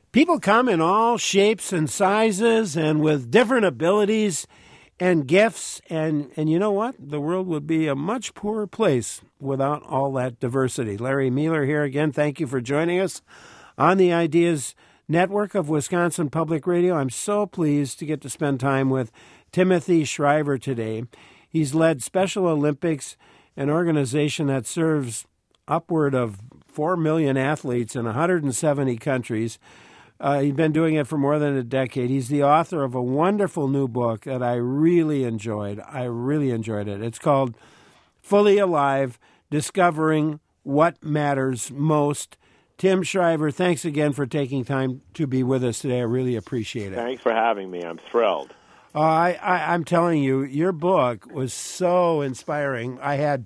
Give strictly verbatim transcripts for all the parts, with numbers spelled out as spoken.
People come in all shapes and sizes and with different abilities and gifts. And, and you know what? The world would be a much poorer place without all that diversity. Larry Mueller here again. Thank you for joining us on the Ideas Network of Wisconsin Public Radio. I'm so pleased to get to spend time with Timothy Shriver today. He's led Special Olympics, an organization that serves upward of four million athletes in one hundred seventy countries. Uh, he's been doing it for more than a decade. He's the author of a wonderful new book that I really enjoyed. I really enjoyed it. It's called Fully Alive, Discovering What Matters Most. Tim Shriver, thanks again for taking time to be with us today. I really appreciate it. Thanks for having me. I'm thrilled. Uh, I, I, I'm telling you, your book was so inspiring. I had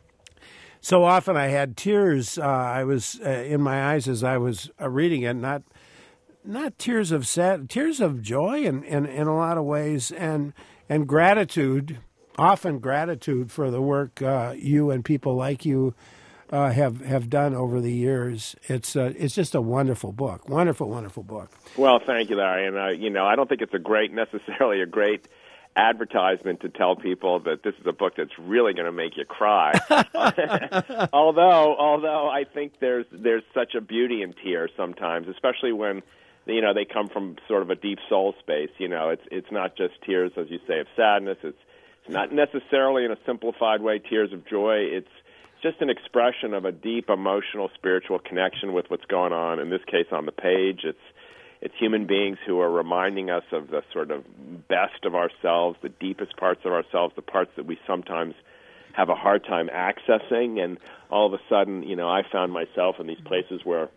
so often I had tears. Uh, I was uh, in my eyes as I was uh, reading it. Not not tears of sad, tears of joy, in, in, in a lot of ways, and and gratitude. Often gratitude for the work uh, you and people like you uh, have have done over the years. It's uh, it's just a wonderful book, wonderful, wonderful book. Well, thank you, Larry. And uh, you know, I don't think it's a great necessarily a great advertisement to tell people that this is a book that's really going to make you cry. although, although I think there's there's such a beauty in tears sometimes, especially when you know they come from sort of a deep soul space. You know, it's it's not just tears, as you say, of sadness. It's it's not necessarily in a simplified way tears of joy. It's just an expression of a deep emotional, spiritual connection with what's going on. In this case, on the page, it's It's human beings who are reminding us of the sort of best of ourselves, the deepest parts of ourselves, the parts that we sometimes have a hard time accessing. And all of a sudden, you know, I found myself in these places where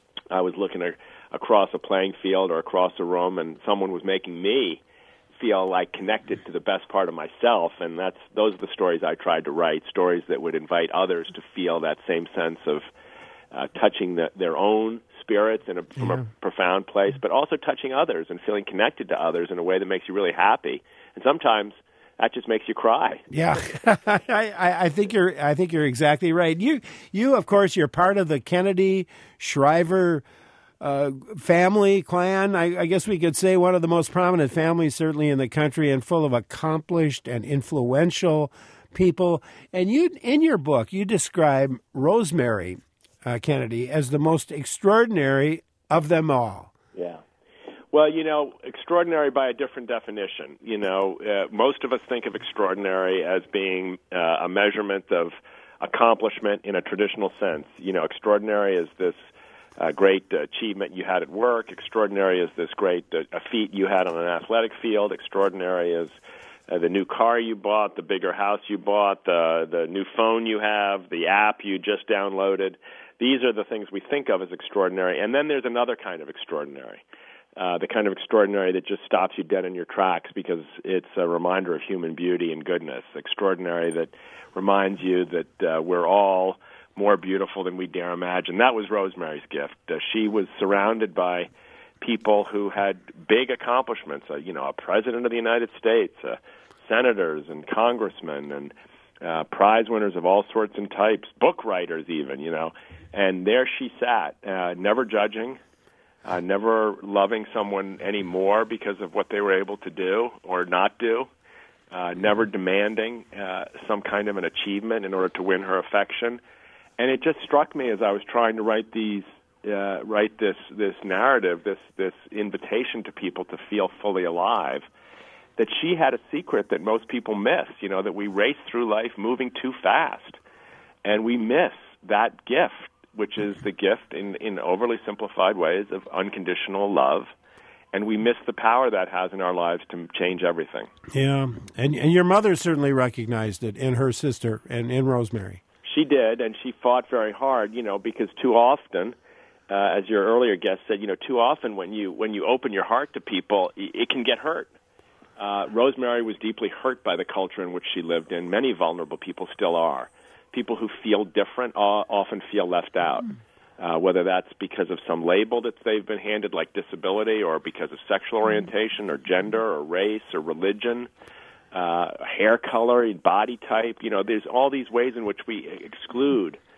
I was looking a, across a playing field or across a room, and someone was making me feel like connected to the best part of myself. And that's those are the stories I tried to write, stories that would invite others to feel that same sense of uh, touching the, their own spirits in a, from yeah. a profound place, but also touching others and feeling connected to others in a way that makes you really happy. And sometimes that just makes you cry. Yeah, I, I think you're. I think you're exactly right. You, you, of course, you're part of the Kennedy Shriver uh, family clan. I, I guess we could say one of the most prominent families, certainly in the country, and full of accomplished and influential people. And you, in your book, you describe Rosemary Uh, Kennedy as the most extraordinary of them all. Yeah. Well, you know, extraordinary by a different definition. You know, uh, most of us think of extraordinary as being uh, a measurement of accomplishment in a traditional sense. You know, extraordinary is this uh, great achievement you had at work. Extraordinary is this great uh, a feat you had on an athletic field. Extraordinary is uh, the new car you bought, the bigger house you bought, the the new phone you have, the app you just downloaded. These are the things we think of as extraordinary. And then there's another kind of extraordinary, uh, the kind of extraordinary that just stops you dead in your tracks because it's a reminder of human beauty and goodness. Extraordinary that reminds you that uh, we're all more beautiful than we dare imagine. That was Rosemary's gift. Uh, she was surrounded by people who had big accomplishments, uh, you know, a president of the United States, uh, senators and congressmen and uh, prize winners of all sorts and types, book writers even, you know. And there she sat, uh, never judging, uh, never loving someone any more because of what they were able to do or not do, uh, never demanding uh, some kind of an achievement in order to win her affection. And it just struck me as I was trying to write these, uh, write this this narrative, this this invitation to people to feel fully alive, that she had a secret that most people miss. You know, that we race through life moving too fast, and we miss that gift, which is the gift in, in overly simplified ways of unconditional love. And we miss the power that has in our lives to change everything. Yeah, and and your mother certainly recognized it in her sister and in Rosemary. She did, and she fought very hard, you know, because too often, uh, as your earlier guest said, you know, too often when you when you open your heart to people, it can get hurt. Uh, Rosemary was deeply hurt by the culture in which she lived in. Many vulnerable people still are. People who feel different often feel left out, uh, whether that's because of some label that they've been handed, like disability, or because of sexual orientation or gender or race or religion, uh, hair color, body type. You know, there's all these ways in which we exclude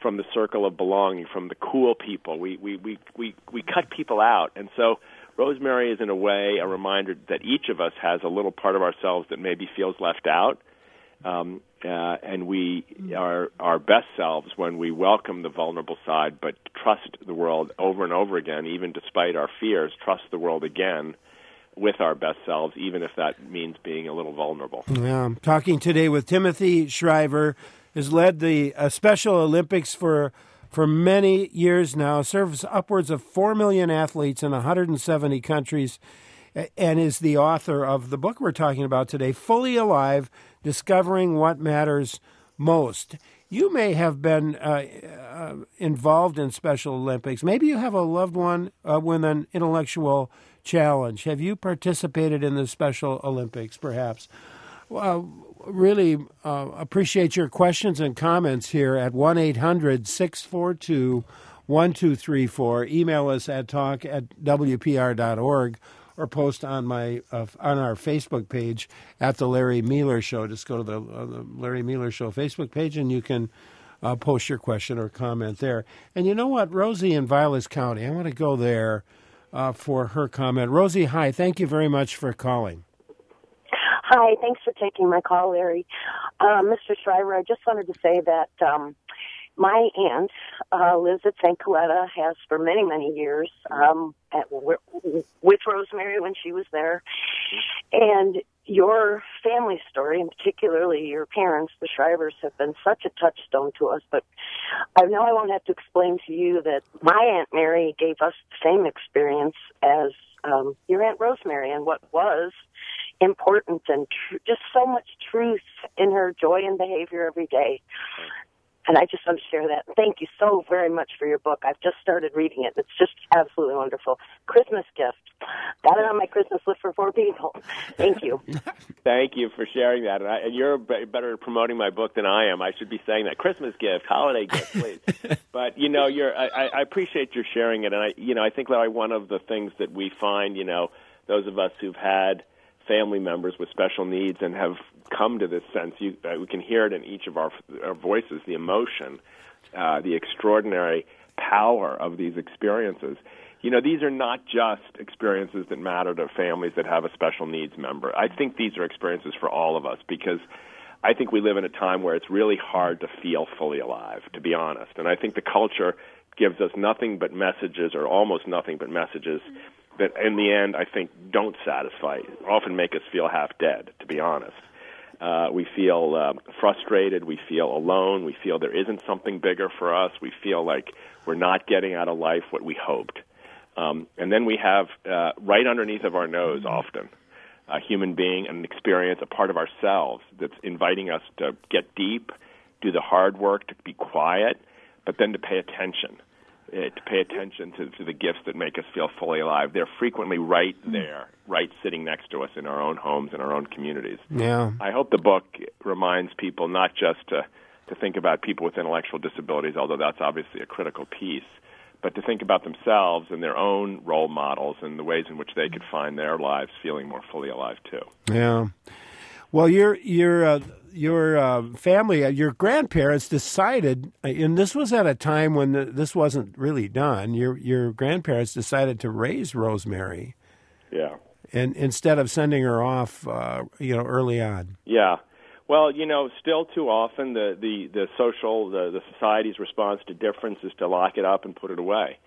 from the circle of belonging, from the cool people. We we we we, we cut people out, and so Rosemary is in a way a reminder that each of us has a little part of ourselves that maybe feels left out, um, uh, and we are our best selves when we welcome the vulnerable side, but trust the world over and over again, even despite our fears. Trust the world again with our best selves, even if that means being a little vulnerable. Yeah, I'm talking today with Timothy Shriver, has led the uh, Special Olympics for for many years now, serves upwards of four million athletes in one hundred seventy countries, and is the author of the book we're talking about today, Fully Alive, Discovering What Matters Most. You may have been uh, uh, involved in Special Olympics. Maybe you have a loved one uh, with an intellectual challenge. Have you participated in the Special Olympics, perhaps? Well, really uh, appreciate your questions and comments here at one eight hundred six four two one two three four. Email us at talk at w p r dot org or post on my uh, on our Facebook page at The Larry Mealer Show. Just go to the, uh, the Larry Mealer Show Facebook page and you can uh, post your question or comment there. And you know what? Rosie in Vilas County, I want to go there uh, for her comment. Rosie, hi. Thank you very much for calling. Hi, thanks for taking my call, Larry. Uh, Mister Shriver, I just wanted to say that um, my aunt uh, lives at Saint Coletta, has for many, many years, um, at, with Rosemary when she was there. And your family story, and particularly your parents, the Shrivers, have been such a touchstone to us. But I know I won't have to explain to you that my Aunt Mary gave us the same experience as um, your Aunt Rosemary, and what was important and tr- just so much truth in her joy and behavior every day. And I just want to share that. Thank you so very much for your book. I've just started reading it. It's just absolutely wonderful. Christmas gift. Got it on my Christmas list for four people. Thank you. Thank you for sharing that. And, I, and you're b- better at promoting my book than I am. I should be saying that. Christmas gift, holiday gift, please. But, you know, you're, I, I appreciate your sharing it. And, I, you know, I think, Larry, one of the things that we find, you know, those of us who've had family members with special needs and have come to this sense, you, uh, we can hear it in each of our, our voices, the emotion, uh, the extraordinary power of these experiences. You know, these are not just experiences that matter to families that have a special needs member. I think these are experiences for all of us because I think we live in a time where it's really hard to feel fully alive, to be honest. And I think the culture gives us nothing but messages, or almost nothing but messages, that in the end I think don't satisfy, often make us feel half dead, to be honest. Uh, we feel uh, frustrated, we feel alone, we feel there isn't something bigger for us, we feel like we're not getting out of life what we hoped. Um, and then we have, uh, right underneath of our nose often, a human being, an experience, a part of ourselves that's inviting us to get deep, do the hard work, to be quiet, but then to pay attention. Uh, to pay attention to, to the gifts that make us feel fully alive. They're frequently right there, right sitting next to us in our own homes, in our own communities. Yeah. I hope the book reminds people not just to, to think about people with intellectual disabilities, although that's obviously a critical piece, but to think about themselves and their own role models and the ways in which they could find their lives feeling more fully alive, too. Yeah. Well, your your uh, your uh, family, uh, your grandparents decided, and this was at a time when the, this wasn't really done. Your your grandparents decided to raise Rosemary, yeah, and instead of sending her off, uh, you know, early on. Yeah. Well, you know, still too often the the the social the, the society's response to difference is to lock it up and put it away.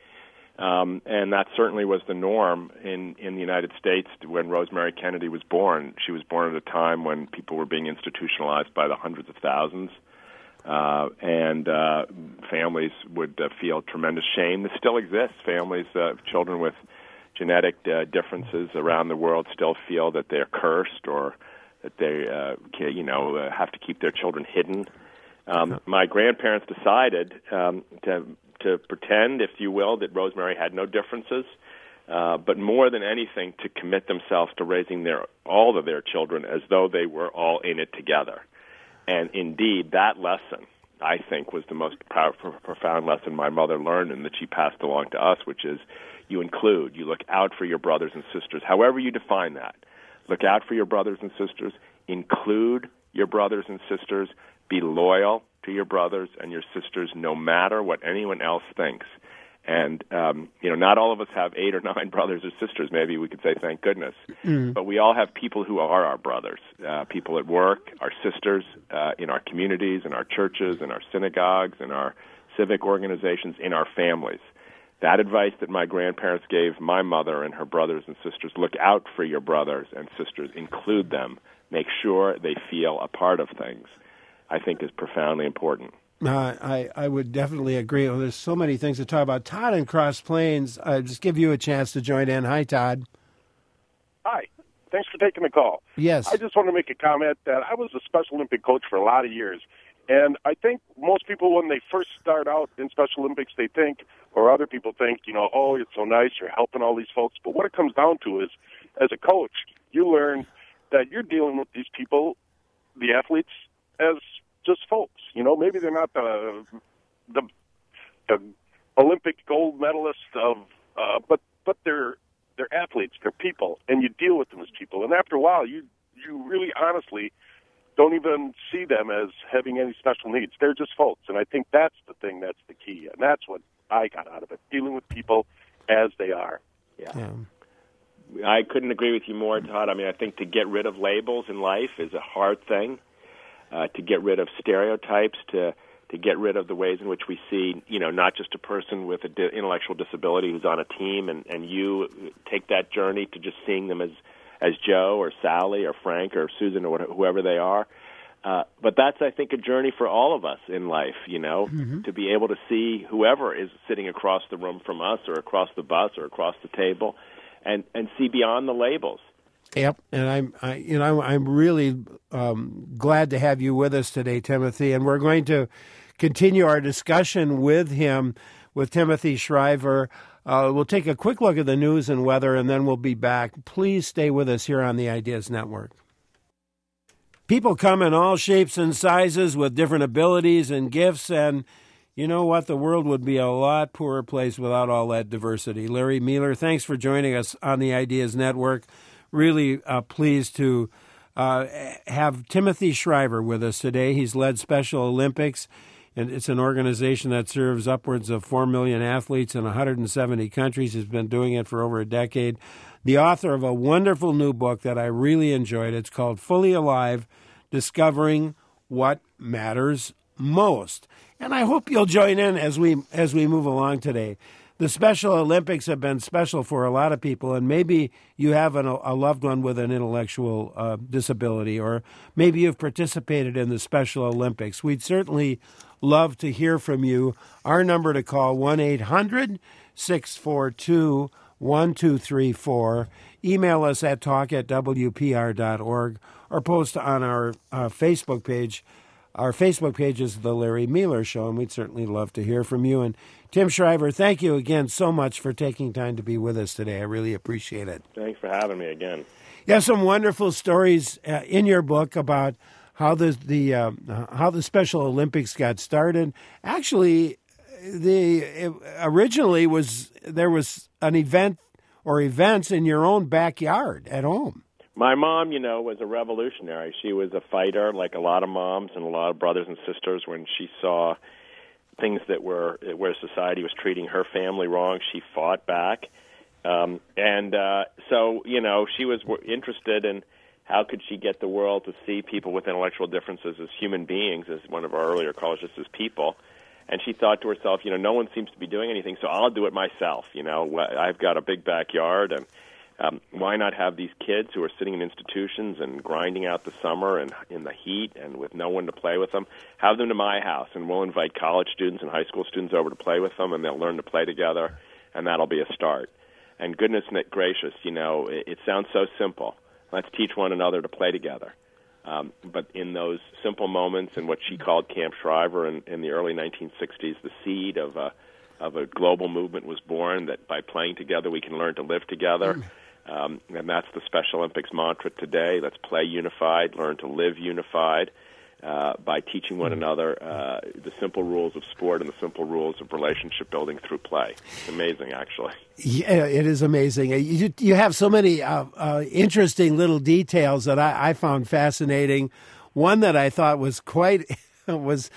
Um, and that certainly was the norm in, in the United States when Rosemary Kennedy was born. She was born at a time when people were being institutionalized by the hundreds of thousands, uh, and uh, families would uh, feel tremendous shame. This still exists. Families, uh, children with genetic uh, differences around the world still feel that they're cursed or that they, uh, you know, uh, have to keep their children hidden. Um, my grandparents decided um, to to pretend, if you will, that Rosemary had no differences, uh, but more than anything to commit themselves to raising their all of their children as though they were all in it together. And indeed, that lesson, I think, was the most powerful, profound lesson my mother learned and that she passed along to us, which is you include, you look out for your brothers and sisters, however you define that. Look out for your brothers and sisters, include your brothers and sisters, be loyal, to your brothers and your sisters, no matter what anyone else thinks. And, um, you know, not all of us have eight or nine brothers or sisters. Maybe we could say thank goodness. Mm. But we all have people who are our brothers, uh, people at work, our sisters, uh, in our communities, in our churches, in our synagogues, in our civic organizations, in our families. That advice that my grandparents gave my mother and her brothers and sisters, look out for your brothers and sisters, include them, make sure they feel a part of things, I think is profoundly important. Uh, I, I would definitely agree. Well, there's so many things to talk about. Todd in Cross Plains, uh, just give you a chance to join in. Hi, Todd. Hi. Thanks for taking the call. Yes. I just want to make a comment that I was a Special Olympic coach for a lot of years. And I think most people, when they first start out in Special Olympics, they think, or other people think, you know, oh, it's so nice, you're helping all these folks. But what it comes down to is, as a coach, you learn that you're dealing with these people, the athletes, as just folks. You know, maybe they're not the the, the Olympic gold medalists of, uh, but but they're they're athletes, they're people, and you deal with them as people. And after a while, you you really honestly don't even see them as having any special needs. They're just folks, and I think that's the thing that's the key, and that's what I got out of it, dealing with people as they are. Yeah. yeah. I couldn't agree with you more, Todd. I mean, I think to get rid of labels in life is a hard thing. Uh, to get rid of stereotypes, to to get rid of the ways in which we see, you know, not just a person with an di- intellectual disability who's on a team, and, and you take that journey to just seeing them as, as Joe or Sally or Frank or Susan or whatever, whoever they are. Uh, but that's, I think, a journey for all of us in life, you know, mm-hmm. to be able to see whoever is sitting across the room from us or across the bus or across the table and, and see beyond the labels. Yep, and I'm, I, you know, I'm really um, glad to have you with us today, Timothy. And we're going to continue our discussion with him, with Timothy Shriver. Uh, we'll take a quick look at the news and weather, and then we'll be back. Please stay with us here on the Ideas Network. People come in all shapes and sizes with different abilities and gifts, and you know what? The world would be a lot poorer place without all that diversity. Larry Mueller, thanks for joining us on the Ideas Network. Really uh, pleased to uh, have Timothy Shriver with us today. He's led Special Olympics, and it's an organization that serves upwards of four million athletes in one hundred seventy countries. He's been doing it for over a decade. The author of a wonderful new book that I really enjoyed. It's called Fully Alive, Discovering What Matters Most. And I hope you'll join in as we as we move along today. The Special Olympics have been special for a lot of people, and maybe you have an, a loved one with an intellectual uh, disability, or maybe you've participated in the Special Olympics. We'd certainly love to hear from you. Our number to call, one eight hundred six four two one two three four. Email us at talk at w p r dot org, or post on our uh, Facebook page. Our Facebook page is The Larry Mueller Show, and we'd certainly love to hear from you. And Tim Shriver, thank you again so much for taking time to be with us today. I really appreciate it. Thanks for having me again. You have some wonderful stories uh, in your book about how the the uh, how the Special Olympics got started. Actually, the it originally was there was an event or events in your own backyard at home. My mom, you know, was a revolutionary. She was a fighter, like a lot of moms and a lot of brothers and sisters. When she saw things that were where society was treating her family wrong, she fought back. Um, and uh, so, you know, she was interested in how could she get the world to see people with intellectual differences as human beings, as one of our earlier callers, just as people. And she thought to herself, you know, no one seems to be doing anything, so I'll do it myself. You know, I've got a big backyard, and Um, why not have these kids who are sitting in institutions and grinding out the summer and in the heat and with no one to play with them, have them to my house, and we'll invite college students and high school students over to play with them, and they'll learn to play together, and that'll be a start. And goodness gracious, you know, it, it sounds so simple. Let's teach one another to play together. Um, but in those simple moments, in what she called Camp Shriver in, in the early nineteen sixties, the seed of a, of a global movement was born, that by playing together we can learn to live together. Mm. Um, and that's the Special Olympics mantra today. Let's play unified, learn to live unified uh, by teaching one another uh, the simple rules of sport and the simple rules of relationship building through play. It's amazing, actually. Yeah, it is amazing. You, you have so many uh, uh, interesting little details that I, I found fascinating. One that I thought was quite was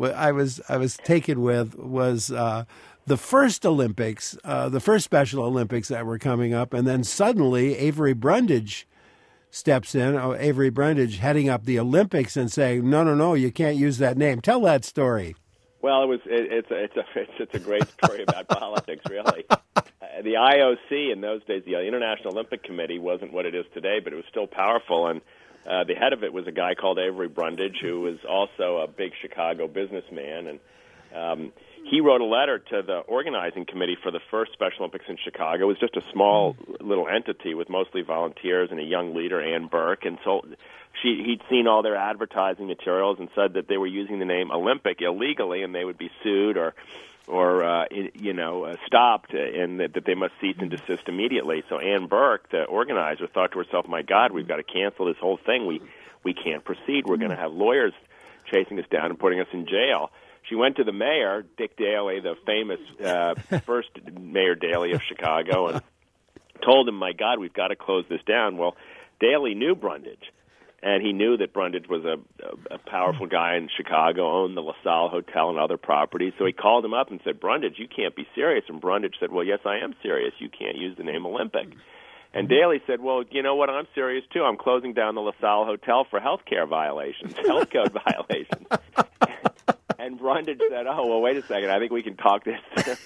what I was I was taken with was uh, the first Olympics, uh, the first Special Olympics that were coming up, and then suddenly Avery Brundage steps in, oh, Avery Brundage heading up the Olympics and saying, no, no, no, you can't use that name. Tell that story. Well, it was it, it's a it's a it's, it's a great story about politics, really. Uh, the I O C in those days, the International Olympic Committee, wasn't what it is today, but it was still powerful, and uh, the head of it was a guy called Avery Brundage, who was also a big Chicago businessman, and um, he wrote a letter to the organizing committee for the first Special Olympics in Chicago. It was just a small little entity with mostly volunteers and a young leader, Ann Burke, and so she, he'd seen all their advertising materials and said that they were using the name Olympic illegally and they would be sued or, or uh, you know, uh, stopped, and that, that they must cease and desist immediately. So Ann Burke, the organizer, thought to herself, my God, we've got to cancel this whole thing. We, we can't proceed. We're going to have lawyers chasing us down and putting us in jail. She went to the mayor, Dick Daley, the famous uh, first Mayor Daley of Chicago, and told him, my God, we've got to close this down. Well, Daley knew Brundage, and he knew that Brundage was a, a, a powerful guy in Chicago, owned the LaSalle Hotel and other properties. So he called him up and said, Brundage, you can't be serious. And Brundage said, well, yes, I am serious. You can't use the name Olympic. And Daley said, well, you know what, I'm serious, too. I'm closing down the LaSalle Hotel for health care violations, health code violations. And Brundage said, oh, well, wait a second, I think we can talk this.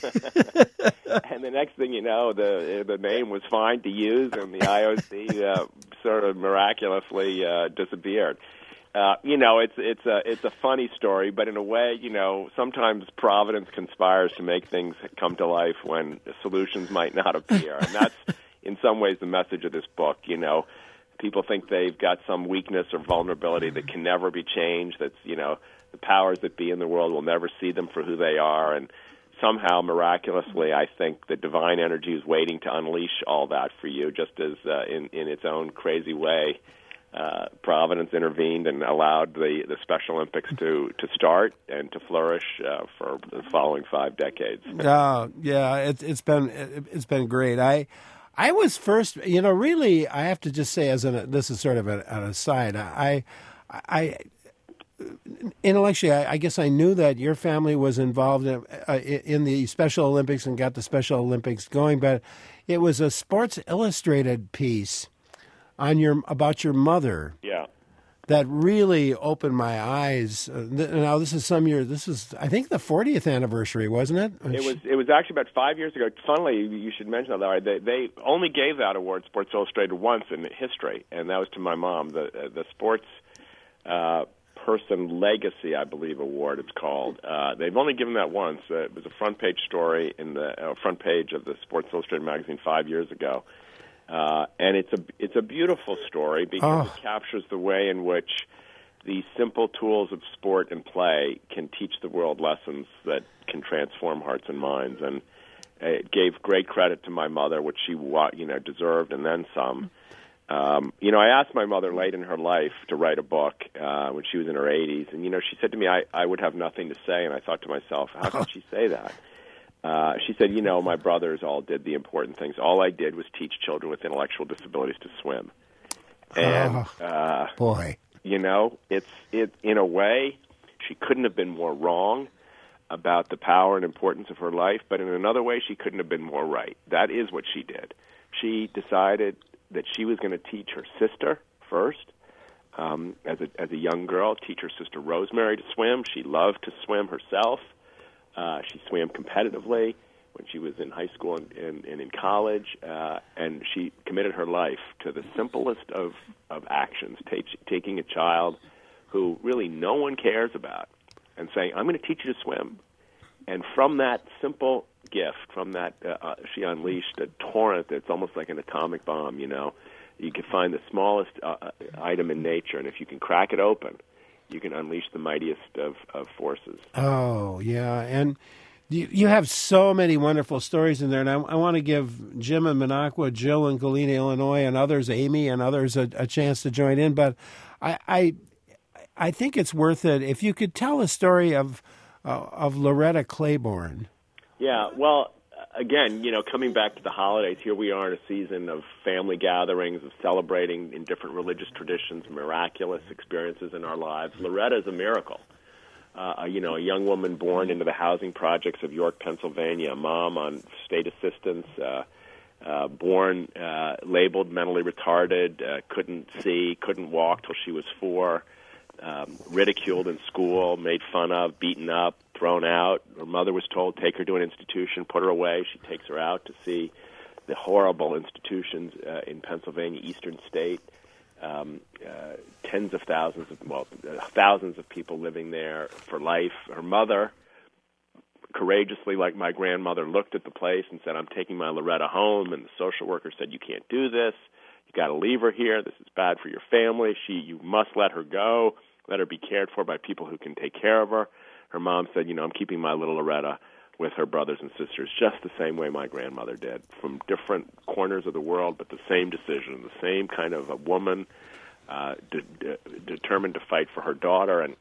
And the next thing you know, the the name was fine to use, and the I O C uh, sort of miraculously uh, disappeared. Uh, you know, it's it's a it's a funny story, but in a way, you know, sometimes Providence conspires to make things come to life when solutions might not appear, and that's in some ways the message of this book. You know, people think they've got some weakness or vulnerability that can never be changed. That's, you know, the powers that be in the world will never see them for who they are, and somehow, miraculously, I think the divine energy is waiting to unleash all that for you, just as uh, in, in its own crazy way, uh, Providence intervened and allowed the, the Special Olympics to, to start and to flourish uh, for the following five decades. Uh, yeah, it, it's been it, it's been great. I I was first, you know, really, I have to just say, as an this is sort of an, an aside, I I. Intellectually, I, I guess I knew that your family was involved in, uh, in the Special Olympics and got the Special Olympics going, but it was a Sports Illustrated piece on your about your mother. Yeah. That really opened my eyes. Uh, th- now, this is some year. This is, I think, the fortieth anniversary, wasn't it? It was. It was actually about five years ago. Funnily, you should mention that, Larry. They, they only gave that award, Sports Illustrated, once in history, and that was to my mom. The the sports. Uh, Person Legacy, I believe, award it's called. Uh, they've only given that once. Uh, it was a front page story in the uh, front page of the Sports Illustrated magazine five years ago, uh, and it's a it's a beautiful story because oh. it captures the way in which the simple tools of sport and play can teach the world lessons that can transform hearts and minds. And it gave great credit to my mother, which she you know deserved, and then some. Um, you know, I asked my mother late in her life to write a book uh, when she was in her eighties, and, you know, she said to me, I, I would have nothing to say, and I thought to myself, how could she say that? Uh, she said, you know, my brothers all did the important things. All I did was teach children with intellectual disabilities to swim. And, oh, uh, boy. You know, it's it in a way, she couldn't have been more wrong about the power and importance of her life, but in another way, she couldn't have been more right. That is what she did. She decided that she was going to teach her sister first, um, as a as a young girl, teach her sister Rosemary to swim. She loved to swim herself. Uh, she swam competitively when she was in high school and, and, and in college, uh, and she committed her life to the simplest of, of actions, t- taking a child who really no one cares about and saying, I'm going to teach you to swim. And from that simple gift, from that, uh, uh, she unleashed a torrent that's almost like an atomic bomb, you know. You can find the smallest uh, item in nature, and if you can crack it open, you can unleash the mightiest of, of forces. Oh, yeah, and you, you have so many wonderful stories in there, and I, I want to give Jim in Minocqua, Jill in Galena, Illinois, and others, Amy and others, a, a chance to join in, but I, I, I think it's worth it if you could tell a story of uh, of Loretta Claiborne. Yeah, well, again, you know, coming back to the holidays, here we are in a season of family gatherings, of celebrating in different religious traditions, miraculous experiences in our lives. Loretta is a miracle. uh, you know, a young woman born into the housing projects of York, Pennsylvania, a mom on state assistance, uh, uh, born uh, labeled mentally retarded, uh, couldn't see, couldn't walk till she was four, um, ridiculed in school, made fun of, beaten up, thrown out. Her mother was told, take her to an institution, put her away. She takes her out to see the horrible institutions uh, in Pennsylvania, Eastern State. Um, uh, tens of thousands of, well, uh, thousands of people living there for life. Her mother, courageously, like my grandmother, looked at the place and said, I'm taking my Loretta home. And the social worker said, you can't do this. You got to leave her here. This is bad for your family. She, you must let her go. Let her be cared for by people who can take care of her. Her mom said, you know, I'm keeping my little Loretta with her brothers and sisters, just the same way my grandmother did, from different corners of the world, but the same decision, the same kind of a woman uh, de- de- determined to fight for her daughter. And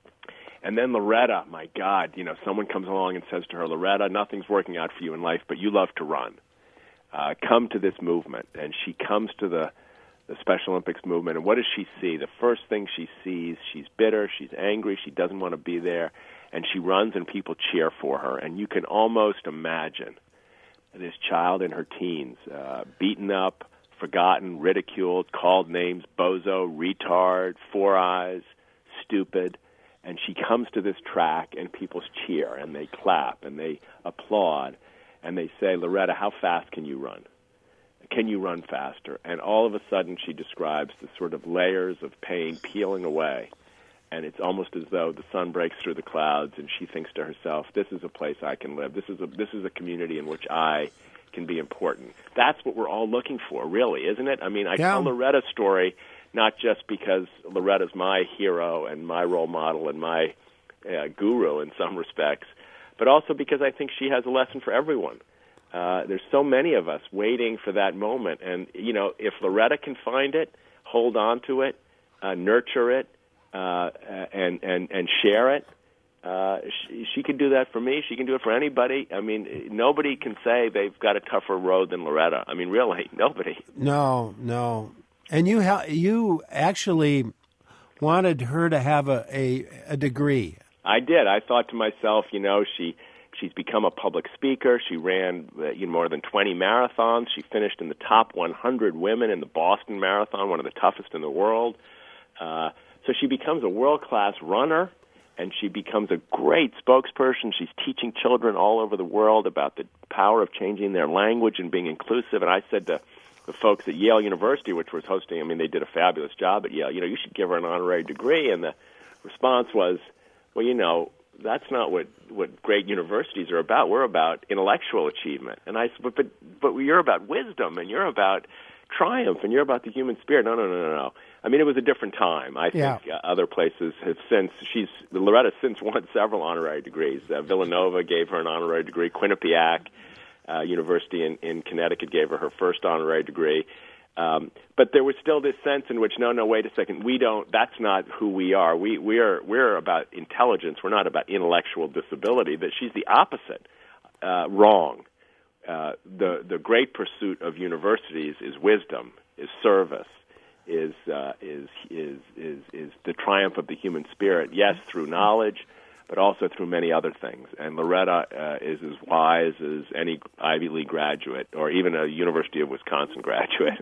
and then Loretta, my God, you know, someone comes along and says to her, Loretta, nothing's working out for you in life, but you love to run. Uh, come to this movement. And she comes to the, the Special Olympics movement, and what does she see? The first thing she sees, she's bitter, she's angry, she doesn't want to be there. And she runs and people cheer for her. And you can almost imagine this child in her teens, uh, beaten up, forgotten, ridiculed, called names, bozo, retard, four eyes, stupid. And she comes to this track and people cheer and they clap and they applaud. And they say, Loretta, how fast can you run? Can you run faster? And all of a sudden she describes the sort of layers of pain peeling away. And it's almost as though the sun breaks through the clouds, and she thinks to herself, "This is a place I can live. This is a this is a community in which I can be important." That's what we're all looking for, really, isn't it? I mean, I yeah. tell Loretta's story not just because Loretta's my hero and my role model and my uh, guru in some respects, but also because I think she has a lesson for everyone. Uh, there's so many of us waiting for that moment, and you know, if Loretta can find it, hold on to it, uh, nurture it. Uh, and, and, and share it. Uh, she, she can do that for me. She can do it for anybody. I mean, nobody can say they've got a tougher road than Loretta. I mean, really, nobody. No, no. And you ha- you actually wanted her to have a, a, a degree. I did. I thought to myself, you know, she she's become a public speaker. She ran uh, you know, more than twenty marathons. She finished in the top one hundred women in the Boston Marathon, one of the toughest in the world. Uh So she becomes a world-class runner, and she becomes a great spokesperson. She's teaching children all over the world about the power of changing their language and being inclusive. And I said to the folks at Yale University, which was hosting, I mean, they did a fabulous job at Yale, you know, you should give her an honorary degree. And the response was, well, you know, that's not what, what great universities are about. We're about intellectual achievement. And I said, but, but, but you're about wisdom, and you're about triumph, and you're about the human spirit. No, no, no, no, no. I mean, it was a different time. I think yeah. uh, other places have since, she's, Loretta's since won several honorary degrees. Uh, Villanova gave her an honorary degree. Quinnipiac uh, University in, in Connecticut gave her her first honorary degree. Um, but there was still this sense in which, no, no, wait a second, we don't, that's not who we are. We, we are, we're about intelligence. We're not about intellectual disability. That she's the opposite. Uh, wrong. Uh, the, the great pursuit of universities is wisdom, is service. Is, uh, is is is is the triumph of the human spirit? Yes, through knowledge, but also through many other things. And Loretta uh, is as wise as any Ivy League graduate, or even a University of Wisconsin graduate.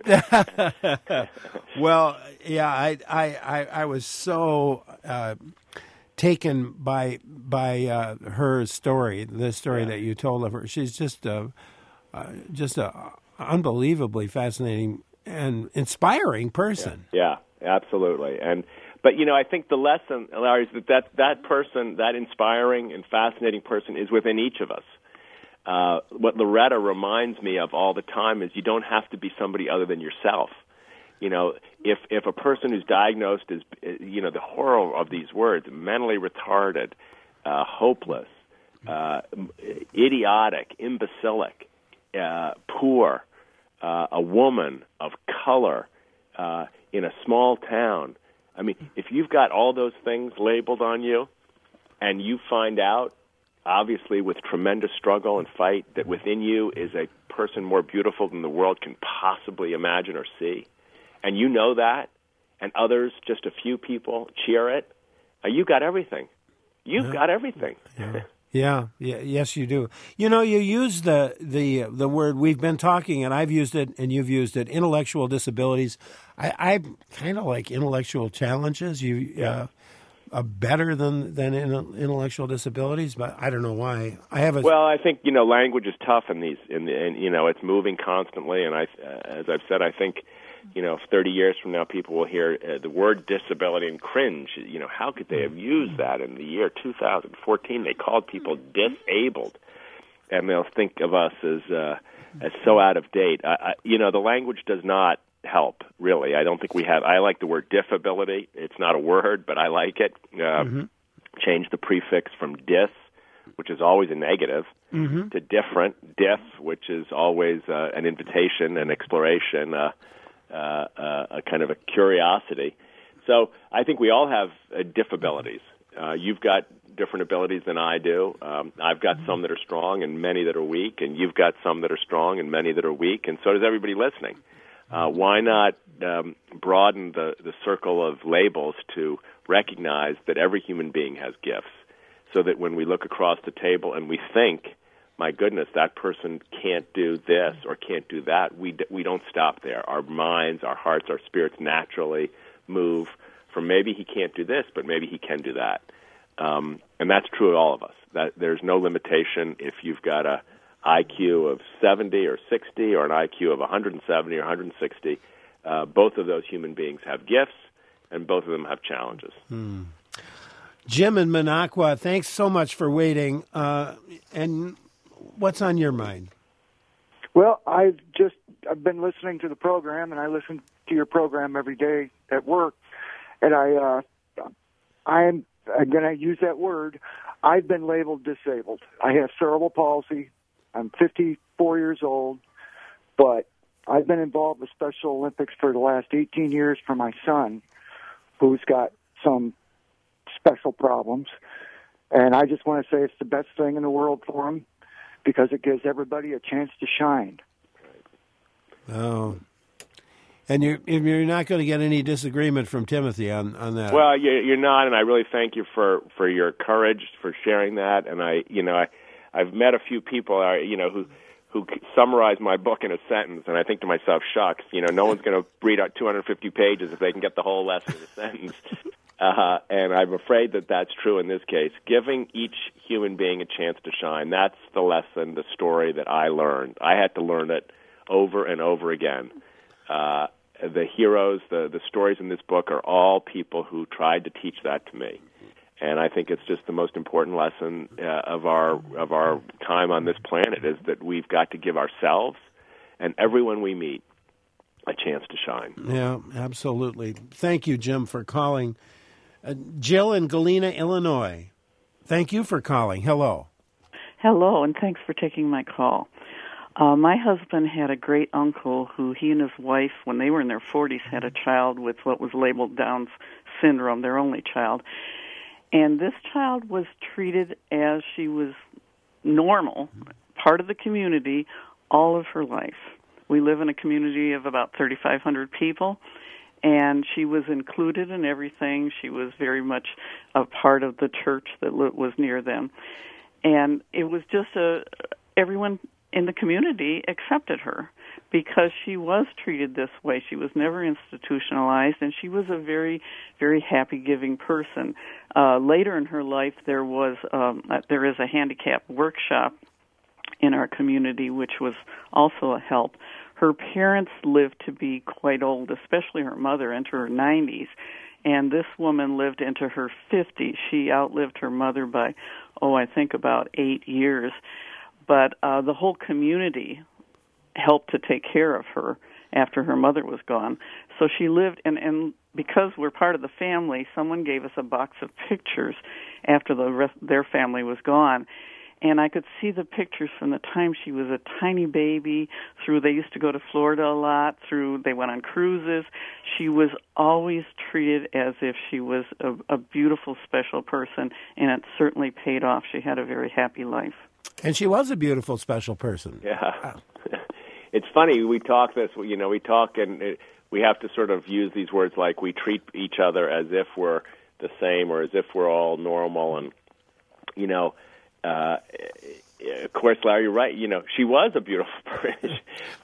Well, yeah, I I I, I was so uh, taken by by uh, her story, the story yeah. that you told of her. She's just a uh, just a unbelievably fascinating and inspiring person. Yeah, yeah, absolutely. And but you know, I think the lesson, Larry, is that, that that person, that inspiring and fascinating person, is within each of us. Uh, what Loretta reminds me of all the time is you don't have to be somebody other than yourself. You know, if if a person who's diagnosed as, you know, the horror of these words, mentally retarded, uh, hopeless, uh, idiotic, imbecilic, uh, poor, Uh, a woman of color uh, in a small town. I mean, if you've got all those things labeled on you and you find out, obviously with tremendous struggle and fight, that within you is a person more beautiful than the world can possibly imagine or see, and you know that, and others, just a few people, cheer it, uh, you got everything. you've yeah. got everything. Yeah. Yeah, yeah, yes, you do. You know, you use the the the word, we've been talking, and I've used it, and you've used it, intellectual disabilities. I, I kind of like intellectual challenges. You Yeah. uh, are better than than intellectual disabilities, but I don't know why. I have a Well, I think you know language is tough in these, in the, and you know it's moving constantly. And I, uh, as I've said, I think you know thirty years from now, people will hear uh, the word disability and cringe. You know, how could they have used that in the year two thousand fourteen? They called people disabled, and they'll think of us as uh, as so out of date. I, I, you know, the language does not help really. I don't think we have. I like the word diffability. It's not a word, but I like it. Uh, mm-hmm. Change the prefix from dis, which is always a negative, mm-hmm. to different, diff, which is always uh, an invitation, an exploration. Uh, Uh, uh, a kind of a curiosity. So I think we all have uh, diff abilities. Uh, you've got different abilities than I do. Um, I've got some that are strong and many that are weak, and you've got some that are strong and many that are weak, and so does everybody listening. Uh, why not um, broaden the, the circle of labels to recognize that every human being has gifts, so that when we look across the table and we think, my goodness, that person can't do this or can't do that, we d- we don't stop there. Our minds, our hearts, our spirits naturally move from maybe he can't do this, but maybe he can do that. Um, and that's true of all of us. That there's no limitation if you've got a I Q of seventy or sixty or an I Q of one hundred seventy or one hundred sixty. Uh, both of those human beings have gifts, and both of them have challenges. Hmm. Jim in Minocqua, thanks so much for waiting. Uh, and what's on your mind? Well, I've just I've been listening to the program, and I listen to your program every day at work. And I, uh, I'm, I'm going to use that word. I've been labeled disabled. I have cerebral palsy. I'm fifty-four years old, but I've been involved with Special Olympics for the last eighteen years for my son, who's got some special problems. And I just want to say it's the best thing in the world for him, because it gives everybody a chance to shine. Oh. And you're, you're not going to get any disagreement from Timothy on, on that. Well, you're not, and I really thank you for, for your courage, for sharing that. And I, you know, I, I've met a few people, uh, you know, who who summarize my book in a sentence, and I think to myself, shucks, you know, no one's going to read out two hundred fifty pages if they can get the whole lesson in a sentence. Uh, and I'm afraid that that's true in this case. Giving each human being a chance to shine, that's the lesson, the story that I learned. I had to learn it over and over again. Uh, the heroes, the, the stories in this book are all people who tried to teach that to me. And I think it's just the most important lesson uh, of our of our time on this planet, is that we've got to give ourselves and everyone we meet a chance to shine. Yeah, absolutely. Thank you, Jim, for calling. Uh, Jill in Galena, Illinois. Thank you for calling. Hello. Hello, and thanks for taking my call. Uh, my husband had a great uncle who he and his wife, when they were in their forties, had a child with what was labeled Down syndrome, their only child. And this child was treated as she was normal, part of the community, all of her life. We live in a community of about thirty-five hundred people, and she was included in everything. She was very much a part of the church that was near them. And it was just a, everyone in the community accepted her because she was treated this way. She was never institutionalized, and she was a very, very happy-giving person. Uh, later in her life, there was um, there is a handicap workshop in our community, which was also a help. Her parents lived to be quite old, especially her mother, into her nineties, and this woman lived into her fifties. She outlived her mother by, oh, I think about eight years. But uh, the whole community helped to take care of her after her mother was gone. So she lived, and, and because we're part of the family, someone gave us a box of pictures after the rest, their family was gone. And I could see the pictures from the time she was a tiny baby through, they used to go to Florida a lot, through, they went on cruises. She was always treated as if she was a, a beautiful, special person, and it certainly paid off. She had a very happy life. And she was a beautiful, special person. Yeah. It's funny, we talk this, you know, we talk and it, we have to sort of use these words like we treat each other as if we're the same or as if we're all normal. And you know, uh, of course, Larry, you're right. You know, she was a beautiful person.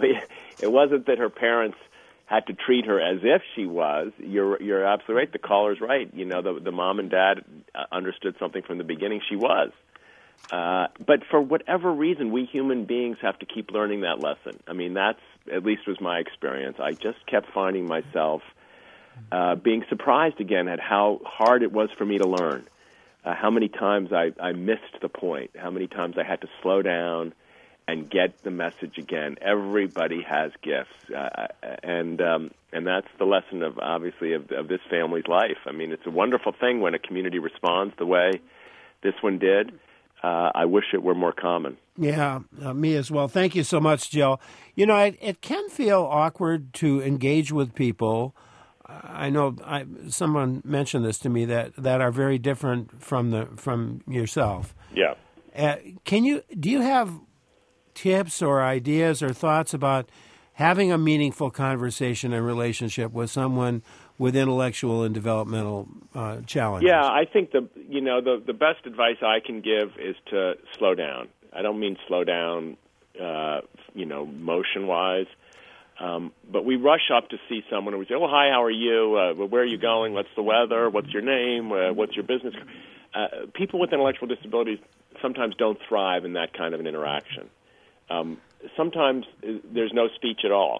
It wasn't that her parents had to treat her as if she was. You're you're absolutely right. The caller's right. You know, the the mom and dad understood something from the beginning. She was. Uh, but for whatever reason, we human beings have to keep learning that lesson. I mean, that's, at least was my experience. I just kept finding myself uh, being surprised again at how hard it was for me to learn, uh, how many times I, I missed the point, how many times I had to slow down and get the message again. Everybody has gifts, uh, and um, and that's the lesson of, obviously, of, of this family's life. I mean, it's a wonderful thing when a community responds the way this one did. Uh, I wish it were more common. Yeah, uh, me as well. Thank you so much, Jill. You know, it, it can feel awkward to engage with people. I know I, someone mentioned this to me that, that are very different from the from yourself. Yeah. Uh, can you do you have tips or ideas or thoughts about having a meaningful conversation and relationship with someone with intellectual and developmental uh, challenges? Yeah, I think the you know the the best advice I can give is to slow down. I don't mean slow down, uh, you know, motion wise, um, but we rush up to see someone and we say, "Oh, hi, how are you? Uh, where are you going? What's the weather? What's your name? Uh, what's your business?" Uh, people with intellectual disabilities sometimes don't thrive in that kind of an interaction. Um, sometimes there's no speech at all,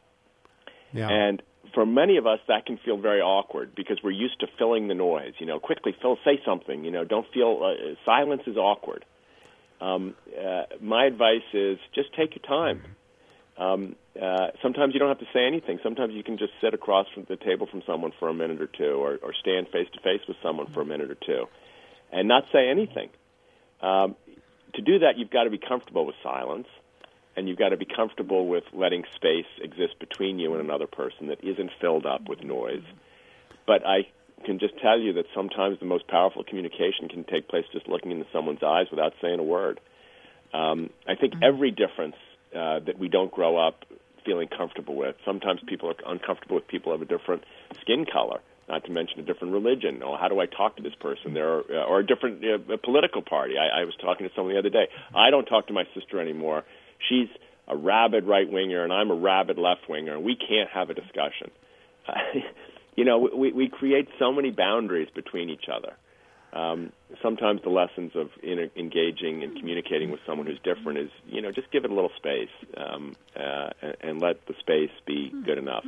yeah. and for many of us, that can feel very awkward because we're used to filling the noise. You know, quickly, Phil, say something. You know, don't feel uh, silence is awkward. Um, uh, my advice is just take your time. Um, uh, sometimes you don't have to say anything. Sometimes you can just sit across from the table from someone for a minute or two, or, or stand face to face with someone for a minute or two, and not say anything. Um, to do that, you've got to be comfortable with silence. And you've got to be comfortable with letting space exist between you and another person that isn't filled up with noise. But I can just tell you that sometimes the most powerful communication can take place just looking into someone's eyes without saying a word. Um, I think every difference uh, that we don't grow up feeling comfortable with, sometimes people are uncomfortable with people of a different skin color, not to mention a different religion. Oh, how do I talk to this person? There are, uh, or a different uh, political party. I, I was talking to someone the other day. I don't talk to my sister anymore. She's a rabid right-winger, and I'm a rabid left-winger, and we can't have a discussion. Uh, you know, we, we create so many boundaries between each other. Um, sometimes the lessons of in, engaging and communicating with someone who's different is, you know, just give it a little space um, uh, and, and let the space be good enough.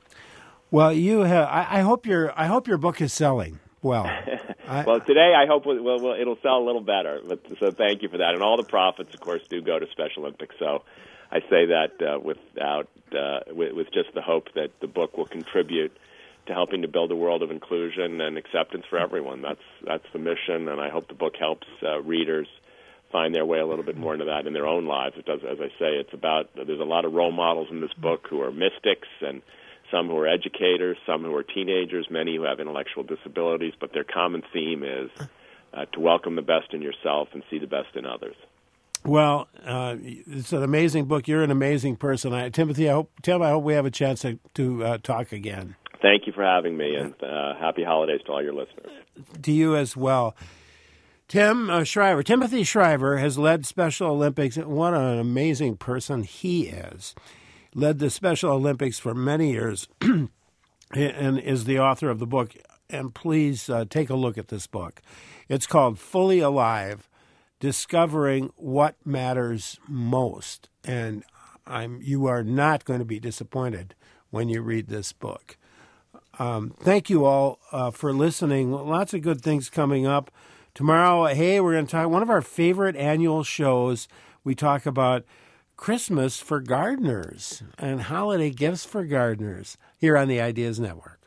Well, you have. I, I hope your I hope your book is selling well. I, well, today I hope we'll, we'll, it'll sell a little better. But, so thank you for that. And all the profits, of course, do go to Special Olympics. So I say that uh, without uh, with, with just the hope that the book will contribute to helping to build a world of inclusion and acceptance for everyone. That's that's the mission, and I hope the book helps uh, readers find their way a little bit more into that in their own lives. It does, as I say, it's about there's a lot of role models in this book who are mystics and some who are educators, some who are teenagers, many who have intellectual disabilities, but their common theme is uh, to welcome the best in yourself and see the best in others. Well, uh, it's an amazing book. You're an amazing person. I, Timothy, I hope, Tim, I hope we have a chance to, to uh, talk again. Thank you for having me, and uh, happy holidays to all your listeners. To you as well. Tim uh, Shriver, Timothy Shriver has led Special Olympics. What an amazing person he is. Led the Special Olympics for many years and is the author of the book. And please uh, take a look at this book. It's called Fully Alive, Discovering What Matters Most. And I'm, you are not going to be disappointed when you read this book. Um, thank you all uh, for listening. Lots of good things coming up. Tomorrow, hey, we're going to talk one of our favorite annual shows. We talk about Christmas for gardeners and holiday gifts for gardeners here on the Ideas Network.